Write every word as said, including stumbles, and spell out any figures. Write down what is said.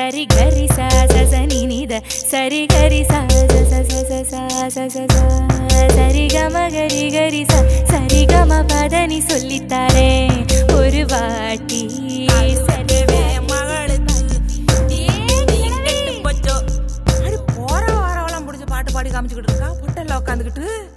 சரி கரி சா ச நி நி த சரி கரி சா ச ச ச ச ச ச சரி கம கரி கரி சா சரி கம பதனி சொல்லித்தாரே ஒரு வாட்டி சரியவே மகளுக்கு போற வாரம் முடிஞ்ச பாட்டு பாடி காமிச்சுக்கிட்டு இருக்கா பொட்டல்ல உட்காந்துக்கிட்டு